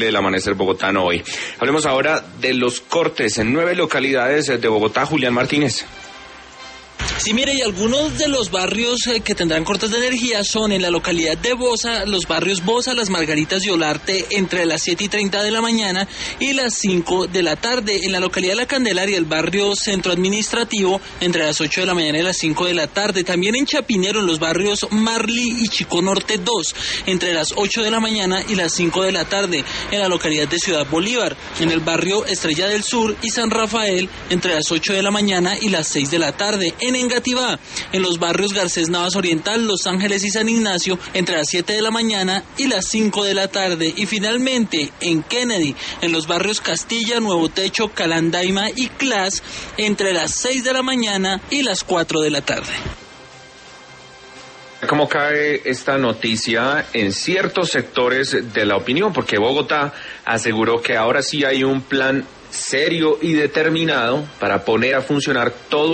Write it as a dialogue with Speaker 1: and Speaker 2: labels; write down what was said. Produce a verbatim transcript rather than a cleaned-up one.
Speaker 1: del amanecer bogotano hoy. Hablemos ahora de los cortes en nueve localidades de Bogotá. Julián Martínez.
Speaker 2: Sí, mire, y algunos de los barrios eh, que tendrán cortes de energía son en la localidad de Bosa, los barrios Bosa, Las Margaritas y Olarte, entre las siete y treinta de la mañana y las cinco de la tarde. En la localidad de La Candelaria, el barrio Centro Administrativo, entre las ocho de la mañana y las cinco de la tarde. También en Chapinero, en los barrios Marley y Chico Norte dos, entre las ocho de la mañana y las cinco de la tarde. En la localidad de Ciudad Bolívar, en el barrio Estrella del Sur y San Rafael, entre las ocho de la mañana y las seis de la tarde. En Engativá, en los barrios Garcés Navas Oriental, Los Ángeles y San Ignacio, entre las siete de la mañana y las cinco de la tarde. Y finalmente, en Kennedy, en los barrios Castilla, Nuevo Techo, Calandaima y Clas, entre las seis de la mañana y las cuatro de la tarde.
Speaker 1: ¿Cómo cae esta noticia en ciertos sectores de la opinión? Porque Bogotá aseguró que ahora sí hay un plan serio y determinado para poner a funcionar todo